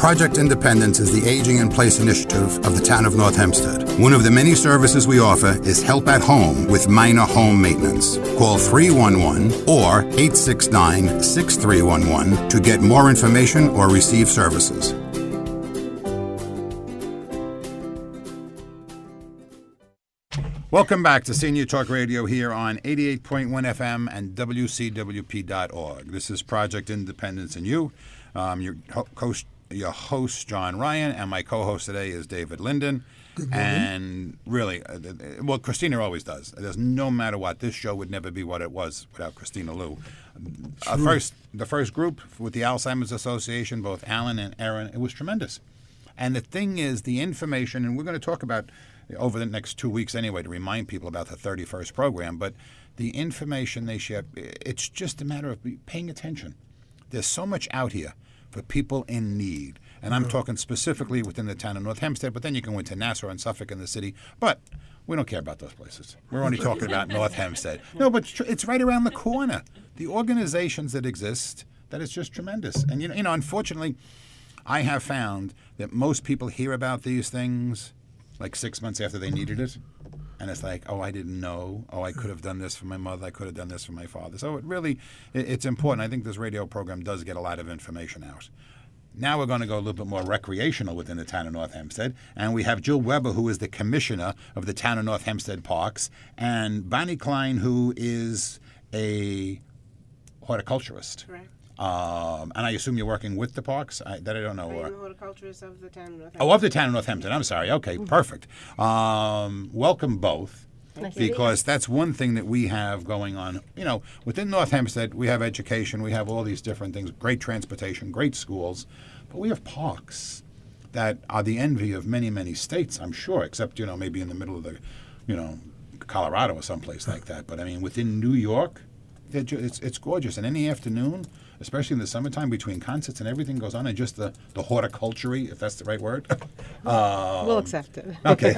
Project Independence is the Aging in Place initiative of the town of North Hempstead. One of the many services we offer is help at home with minor home maintenance. Call 311 or 869-6311 to get more information or receive services. Welcome back to Senior Talk Radio here on 88.1 FM and WCWP.org. This is Project Independence and You. Your host, John Ryan, and my co-host today is David Linden. Good morning. And really, well, Christina always does. There's no matter what. This show would never be what it was without Christina Liu. The first group with the Alzheimer's Association, both Alan and Aaron, it was tremendous. And the thing is, the information, and we're going to talk about over the next 2 weeks anyway to remind people about the 31st program, but the information they share, it's just a matter of paying attention. There's so much out here for people in need. And I'm talking specifically within the town of North Hempstead, but then you can go into Nassau and Suffolk in the city. But we don't care about those places. We're only talking about North Hempstead. No, but it's right around the corner. The organizations that exist, that is just tremendous. And, you know, unfortunately, I have found that most people hear about these things like 6 months after they needed it. And it's like, oh, I didn't know. Oh, I could have done this for my mother. I could have done this for my father. So it's important. I think this radio program does get a lot of information out. Now we're going to go a little bit more recreational within the town of North Hempstead. And we have Jill Weber, who is the commissioner of the town of North Hempstead Parks, and Bonnie Klein, who is a horticulturist. Correct. And I assume you're working with the parks? I don't know. I'm the horticulturist of the town of North Hempstead. Oh, of the town of North Hempstead. I'm sorry. Okay, perfect. Welcome both. Because that's one thing that we have going on. You know, within North Hempstead, we have education, we have all these different things, great transportation, great schools, but we have parks that are the envy of many, many states, I'm sure, except, you know, maybe in the middle of the, you know, Colorado or someplace like that. But, I mean, within New York, it's gorgeous. And any afternoon, especially in the summertime, between concerts and everything goes on, and just the horticulture, if that's the right word. We'll accept it.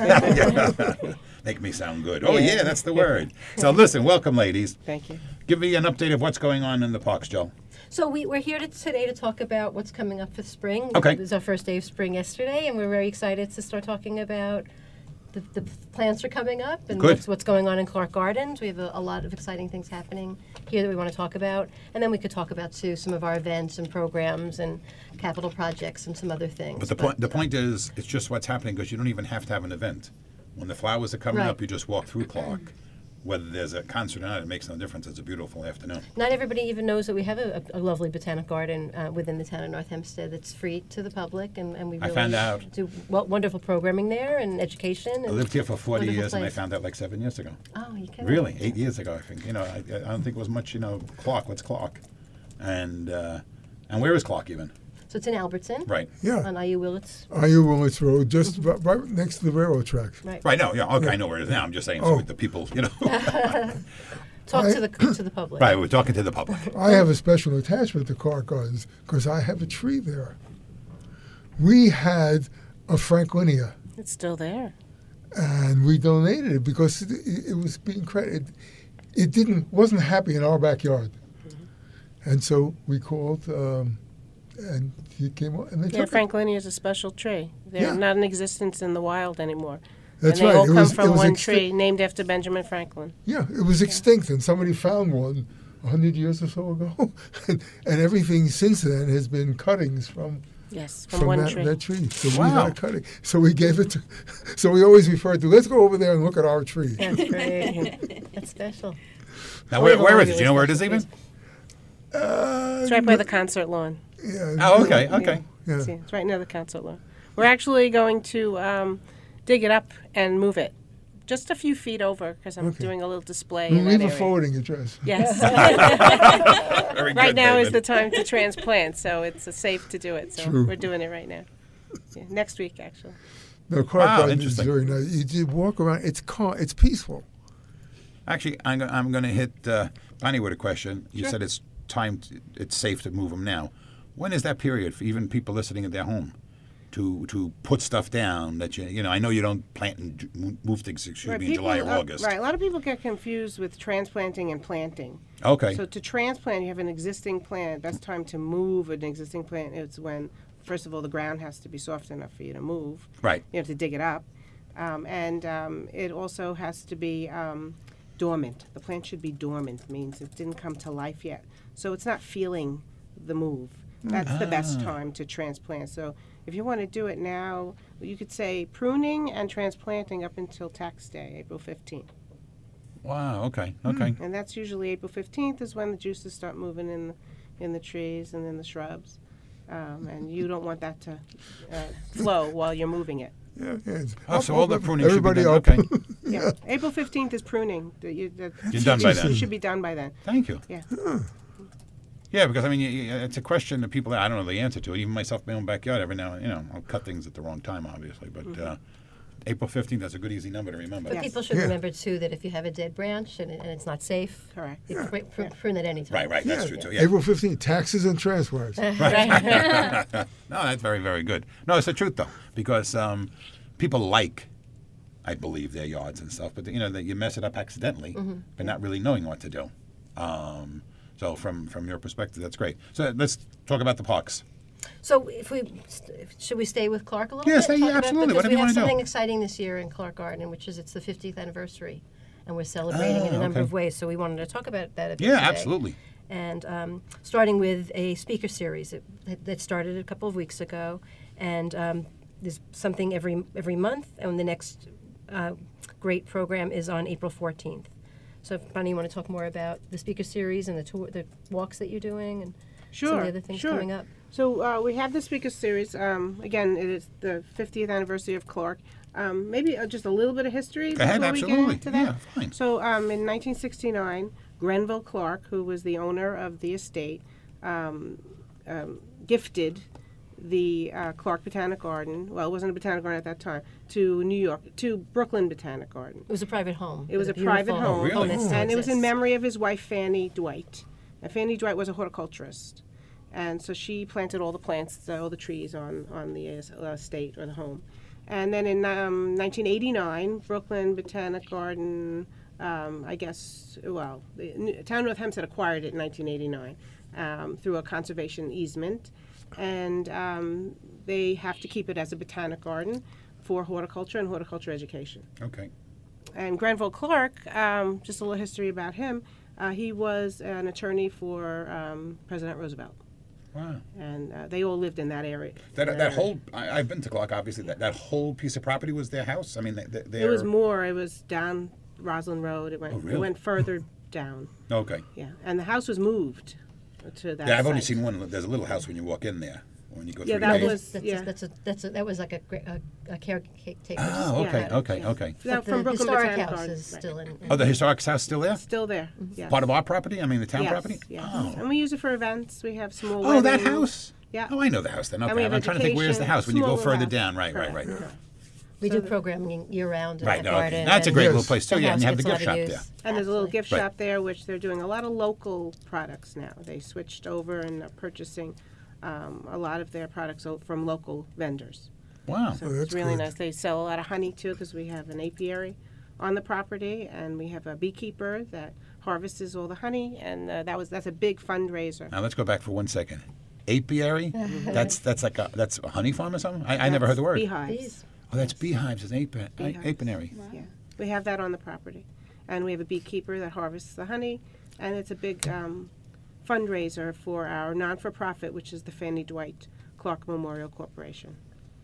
Okay. Make me sound good. Oh, yeah, that's the word. So listen, welcome, ladies. Thank you. Give me an update of what's going on in the parks, Joe. So we're here today to talk about what's coming up for spring. Okay. It was our first day of spring yesterday, and we're very excited to start talking about the plants are coming up and what's going on in Clark Gardens. We have a lot of exciting things happening here that we want to talk about. And then we could talk about, too, some of our events and programs and capital projects and some other things. But the point is, it's just what's happening, because you don't even have to have an event. When the flowers are coming up, you just walk through Clark. Whether there's a concert or not, it makes no difference. It's a beautiful afternoon. Not everybody even knows that we have a lovely botanic garden within the town of North Hempstead that's free to the public, and we really found out. do wonderful programming there and education. And I lived here for 40 years, place. and I found out like 7 years ago. Oh, you can Really? 8 years ago, I think. You know, I don't think it was much, you know, Clark. What's Clark? And where is Clark even? So it's in Albertson. Right. Yeah. On IU Willits. IU Willits Road, just right next to the railroad tracks. Right. No. Yeah. Okay. I know where it is now. I'm just saying so the people. You know. Talk to the public. Right. We're talking to the public. I have a special attachment to Clark Gardens because I have a tree there. We had a Franklinia, It's still there. and we donated it because it was being credited. It wasn't happy in our backyard, and so we called. And he came on, and they took it. Franklinia is a special tree. They're not in existence in the wild anymore. That's and they right. all It come was- from it was one extin- tree named after Benjamin Franklin. Yeah, it was extinct, and somebody found one 100 years or so ago, and everything since then has been cuttings from Yes, from one tree. that tree. So we Wow. had a cutting. So we gave it to. So we always refer to. Let's go over there and look at our tree. That's great. That's special. Now, where is it? Do you know where it is even? It's right by the concert lawn. Yeah. Oh, okay. Okay. Yeah. See, it's right near the concert lawn. We're actually going to dig it up and move it just a few feet over because I'm doing a little display We'll in that leave a area. forwarding address. Yes. Very Right good, now is David. the time to transplant, so it's safe to do it. So True. we're doing it right now. Yeah, next week, actually. No, Clark Wow, Gardens is interesting. very nice. You walk around. It's calm. It's peaceful. Actually, I'm going to hit Bonnie with a question. You said it's it's safe to move them now. When is that period for even people listening at their home to put stuff down that you know? I know you don't plant and move things in July or August. Right. A lot of people get confused with transplanting and planting. Okay. So to transplant, you have an existing plant. Best time to move an existing plant is when first of all, the ground has to be soft enough for you to move. Right. You have to dig it up. It also has to be dormant. The plant should be dormant, means it didn't come to life yet. So it's not feeling the move. That's the best time to transplant. So if you want to do it now, you could say pruning and transplanting up until tax day, April 15th. Wow. Okay. Okay. And that's usually April 15th is when the juices start moving in the trees and in the shrubs. And you don't want that to flow while you're moving it. Yeah, it's Oh, so all the pruning everybody should be done. up. Okay. Yeah. April 15th is pruning. You're done by You then. should be done by then. Thank you. Yeah. Yeah, because I mean, it's a question that people I don't know the answer to. Even myself, my own backyard, every now and I'll cut things at the wrong time, obviously. But April 15th, that's a good easy number to remember. But Yes. people should Yeah. remember too that if you have a dead branch and it's not safe, Correct. you prune it anytime. Right. That's true too. Yeah. April 15th, taxes and transfers. No, that's very, very good. No, it's the truth though, because people like, I believe, their yards and stuff, but that you mess it up accidentally, but not really knowing what to do. So from your perspective, that's great. So let's talk about the parks. So should we stay with Clark a little Yes, bit? yeah, Talk about- absolutely. Because Whatever we you have wanna do. something exciting this year in Clark Garden, which is it's the 50th anniversary, and we're celebrating in a number okay. of ways. So we wanted to talk about that a bit Yeah, today. absolutely. And starting with a speaker series that started a couple of weeks ago, and there's something every month, and the next great program is on April 14th. So, Bonnie, you want to talk more about the speaker series and the walks that you're doing, and some of the other things coming up? So we have the speaker series. Again, it is the 50th anniversary of Clark. Maybe just a little bit of history Go ahead, before we absolutely. get into that. Yeah, fine. So in 1969, Grenville Clark, who was the owner of the estate, gifted the Clark Botanic Garden. Well, it wasn't a botanic garden at that time. To Brooklyn Botanic Garden. It was a private home. It was a with private beautiful home, really? that still and it was in exists. memory of his wife Fanny Dwight. And Fanny Dwight was a horticulturist, and so she planted all the plants, all the trees on the estate or the home. And then in 1989, Brooklyn Botanic Garden, the Town of North Hempstead acquired it in 1989 through a conservation easement, and they have to keep it as a botanic garden for horticulture and horticulture education. Okay. And Grenville Clark, just a little history about him. He was an attorney for President Roosevelt, Wow. and they all lived in that area. That whole I've been to Clark. Obviously, that whole piece of property was their house. I mean, It was more. It was down Roslyn Road. It went. really? It went further down. Okay. Yeah, and the house was moved to that. Yeah, I've only site. seen one. There's a little house when you walk in there. When you go Yeah, through that the was- That's that was like a caretaker. Oh, okay, Yeah. okay, okay. That But from the Brooklyn historic Botanic house Garden. is still in. Oh, the historic house still there? Still there. Yes. Part of our property? I mean, the town yes, property? Yes. Oh. And we use it for events. We have small. Oh, that weddings. house? Yeah. Oh, I know the house then. And Okay. we have I'm trying to think, where's the education, house when you go small little further house. down? Right. Correct. We do programming year round in Right. that Okay. garden. That's a and great Yes. little place too. the Yeah, house and you have the gets gift a lot shop of there. use. And there's a little Absolutely. gift Right. shop there, which they're doing a lot of local products now. They switched over and are purchasing a lot of their products from local vendors. Wow. So Oh, it's that's really good. nice. They sell a lot of honey too, because we have an apiary on the property, and we have a beekeeper that harvests all the honey, and that's a big fundraiser. Now let's go back for 1 second. Apiary? that's a honey farm or something? I never heard the word. Beehives. Bees. Oh, that's beehives. It's an Beehives. apiary. Yeah, we have that on the property, and we have a beekeeper that harvests the honey, and it's a big fundraiser for our non-for-profit, which is the Fanny Dwight Clark Memorial Corporation.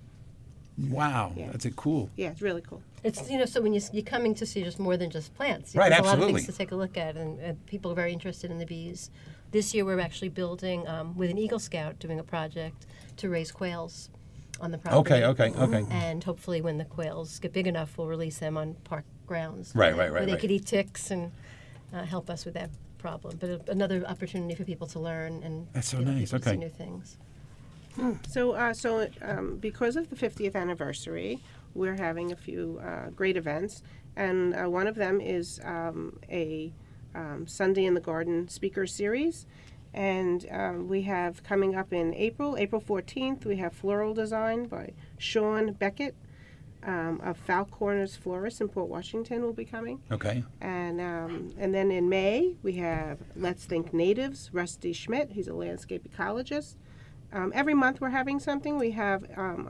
Wow. Yeah. That's cool. Yeah, it's really cool. It's so when you're coming to see just more than just plants. Right, There's a lot of absolutely. things to take a look at, and people are very interested in the bees. This year we're actually building with an Eagle Scout doing a project to raise quails on the property. Okay. And hopefully, when the quails get big enough, we'll release them on park grounds. Right. Where they right. could eat ticks and help us with that problem. But another opportunity for people to learn and That's so you know, nice, people to see okay. new things. So because of the 50th anniversary, we're having a few great events, and one of them is a Sunday in the Garden speaker series, and we have coming up in April 14th, we have Floral Design by Sean Beckett of Foul Corners Florist in Port Washington will be coming. Okay. And then in May, we have Let's Think Natives, Rusty Schmidt. He's a landscape ecologist. Every month we're having something. We have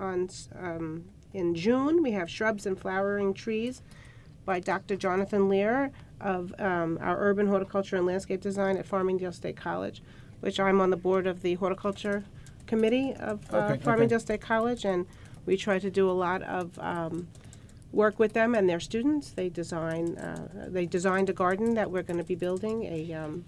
in June we have Shrubs and Flowering Trees by Dr. Jonathan Lear of our Urban Horticulture and Landscape Design at Farmingdale State College, which I'm on the board of the Horticulture Committee of Farmingdale State College, and we try to do a lot of work with them and their students. They designed a garden that we're going to be building, an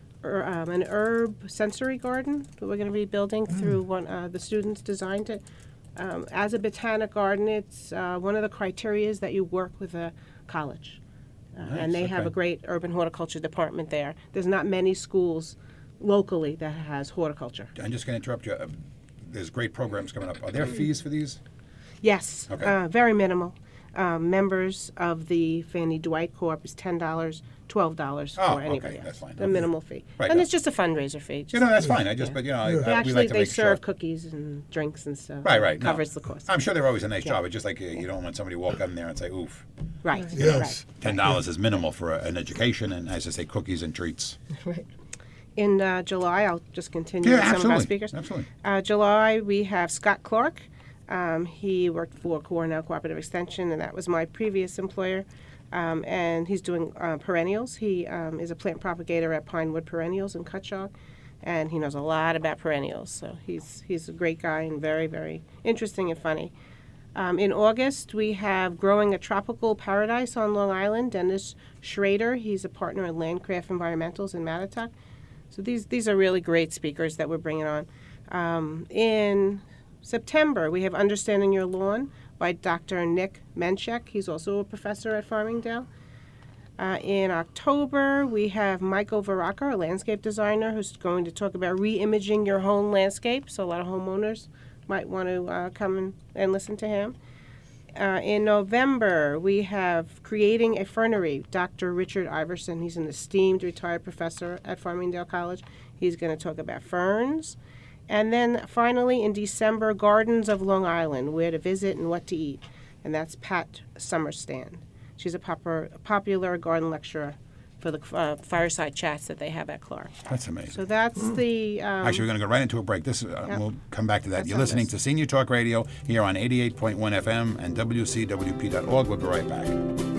herb sensory garden that we're going to be building through the students designed it. As a botanic garden, it's one of the criteria is that you work with a college. And they have a great urban horticulture department there. There's not many schools locally that has horticulture. I'm just going to interrupt you. There's great programs coming up. Are there fees for these? Yes, Okay. very minimal. Members of the Fanny Dwight Corp is $10, $12 for anybody else. That's fine. A minimal fee. Right, And no. it's just a fundraiser fee. That's fine. But we Actually, like to they make sure. serve cookies and drinks and stuff. Right. No. Covers the cost. I'm sure they're always a nice job. It's just like you don't want somebody to walk up in there and say, oof. Right. Yes. Right. $10 is minimal for an education, and as I say, cookies and treats. Right. In July, I'll just continue with some of our speakers. Absolutely. July, we have Scott Clark. He worked for Cornell Cooperative Extension, and that was my previous employer. And he's doing perennials. He is a plant propagator at Pinewood Perennials in Cutchogue, and he knows a lot about perennials. So he's a great guy and very, very interesting and funny. In August, we have Growing a Tropical Paradise on Long Island. Dennis Schrader, he's a partner at Landcraft Environmentals in Mattatuck. So these are really great speakers that we're bringing on. In September, we have Understanding Your Lawn by Dr. Nick Menchek. He's also a professor at Farmingdale. In October, we have Michael Varaca, a landscape designer, who's going to talk about re-imaging your home landscape. So a lot of homeowners might want to come and listen to him. In November, we have Creating a Fernery, Dr. Richard Iverson. He's an esteemed retired professor at Farmingdale College. He's going to talk about ferns. And then finally, in December, Gardens of Long Island, Where to Visit and What to Eat. And that's Pat Summerstand. She's a popular garden lecturer for the fireside chats that they have at Clark. That's amazing. So that's the... Actually, we're going to go right into a break. We'll come back to that. That's You're on listening this. to Senior Talk Radio here on 88.1 FM and WCWP.org. We'll be right back.